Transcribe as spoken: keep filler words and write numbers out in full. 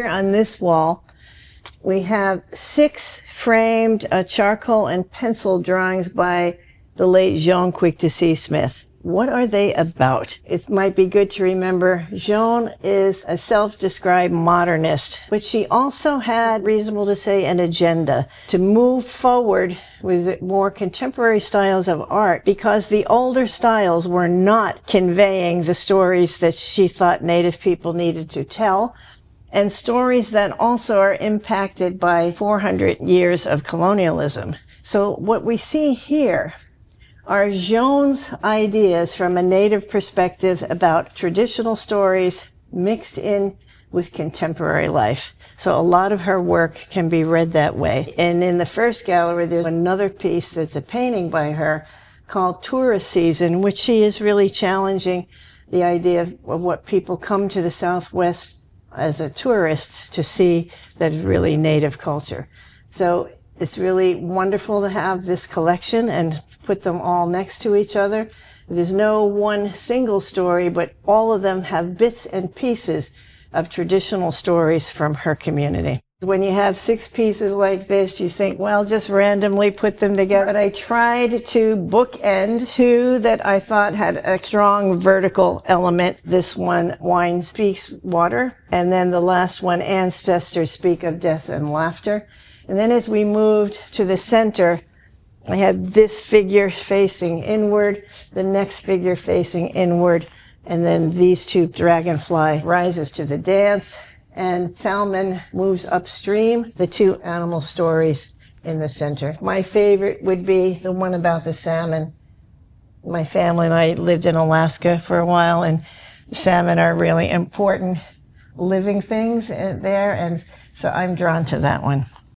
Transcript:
Here on this wall, we have six framed uh, charcoal and pencil drawings by the late Joan Quick-to-See Smith. What are they about? It might be good to remember Joan is a self-described modernist, but she also had, reasonable to say, an agenda to move forward with more contemporary styles of art, because the older styles were not conveying the stories that she thought Native people needed to tell, and stories that also are impacted by four hundred years of colonialism. So what we see here are Joan's ideas from a Native perspective about traditional stories mixed in with contemporary life. So a lot of her work can be read that way. And in the first gallery, there's another piece that's a painting by her called Tourist Season, which she is really challenging the idea of, of what people come to the Southwest as a tourist to see that is really Native culture. So it's really wonderful to have this collection and put them all next to each other. There's no one single story, but all of them have bits and pieces of traditional stories from her community. When you have six pieces like this, you think, well, just randomly put them together. But I tried to bookend two that I thought had a strong vertical element. This one, Wine Speaks Water, and then the last one, Ancestors Speak of Death and Laughter. And then as we moved to the center, I had this figure facing inward, the next figure facing inward, and then these two, Dragonfly rises to the dance, and Salmon moves upstream, the two animal stories in the center. My favorite would be the one about the salmon. My family and I lived in Alaska for a while, and salmon are really important living things there, and so I'm drawn to that one.